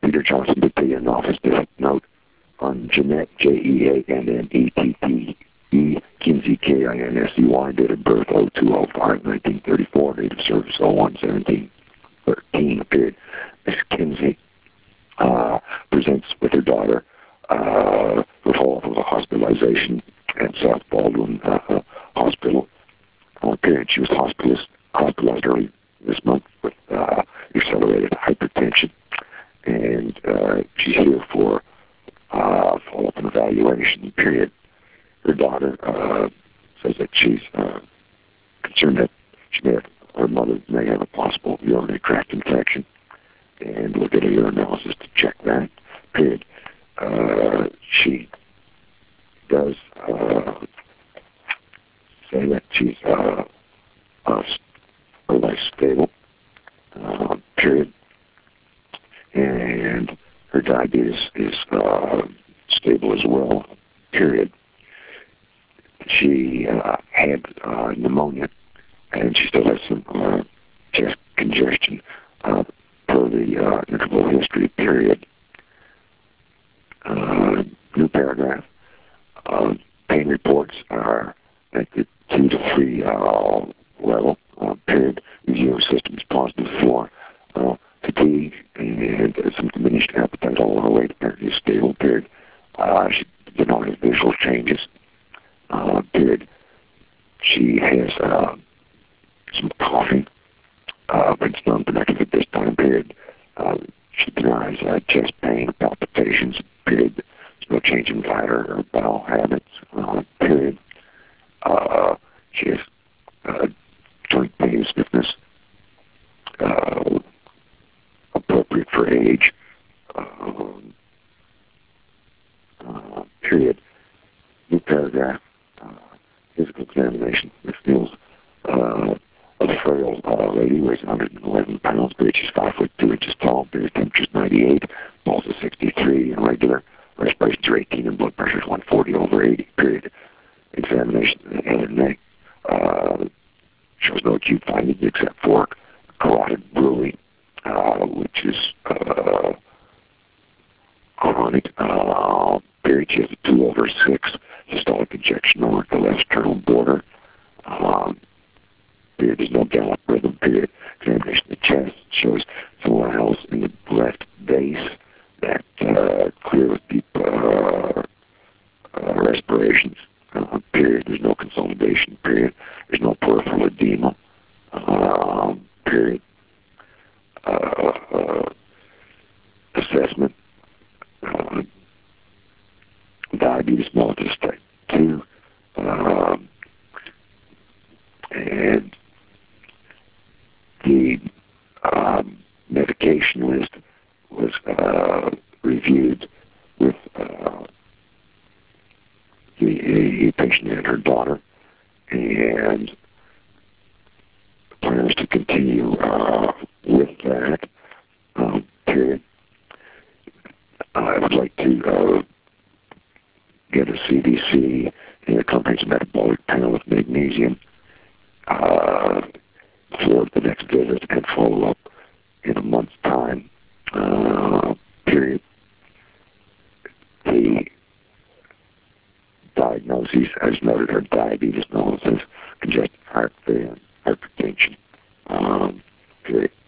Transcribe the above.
Peter Johnson to be an office visit note on Jeanette, Jeannette, Kinsey, Kinsey, date of birth 02/05/1934, date of service 01/17/13, period. Miss Kinsey presents with her daughter with all of a hospitalization at South Baldwin Hospital. Period. She was hospitalized early this month with accelerated hypertension, and she's here for follow-up and evaluation. Period. Her daughter says that she's concerned that her mother may have a possible urinary tract infection, and look at a urinalysis to check that. Period. She does say that she's life stable. Period. And her diabetes is stable as well. Period. She had pneumonia, and she still has some chest congestion per the interval history. Period. New paragraph. Pain reports are at the 2 to 3 level. Period. Immune system is positive for fatigue and some diminished appetite. All her weight apparently is stable. Period. She did not have visual changes. Period. She has some coughing, but it's non-productive at this time. Period. She denies chest pain, palpitations. Period. There's no change in diet or bowel habits. Period. She has joint pain, stiffness, appropriate for age. Period. New paragraph. Physical examination. Miss Mills, a frail lady, weighs 111 pounds. Period. She's 5'2" tall. Period. Temperature's 98. Pulse is 63. Irregular. Respirations are 18, and blood pressure is 140/80. Period. Examination of the head and neck shows no acute findings except for carotid bruit, which is chronic. Period. She has a 2/6 systolic injection over the left sternal border. Period. There's no gallop rhythm. Period. Examination of the chest shows some wells in the left base that clear with deep respirations. Period. There's no consolidation. Period. There's no peripheral edema. Period. Assessment. Diabetes mellitus type 2. And the medication list was reviewed with the patient and her daughter, and plans to continue with that. Period. I would like to get a CBC and a comprehensive metabolic panel with magnesium for the next visit and follow up in a month's time. Period. The diagnoses, as noted, are diabetes mellitus, congestive heart failure, hypertension. Period.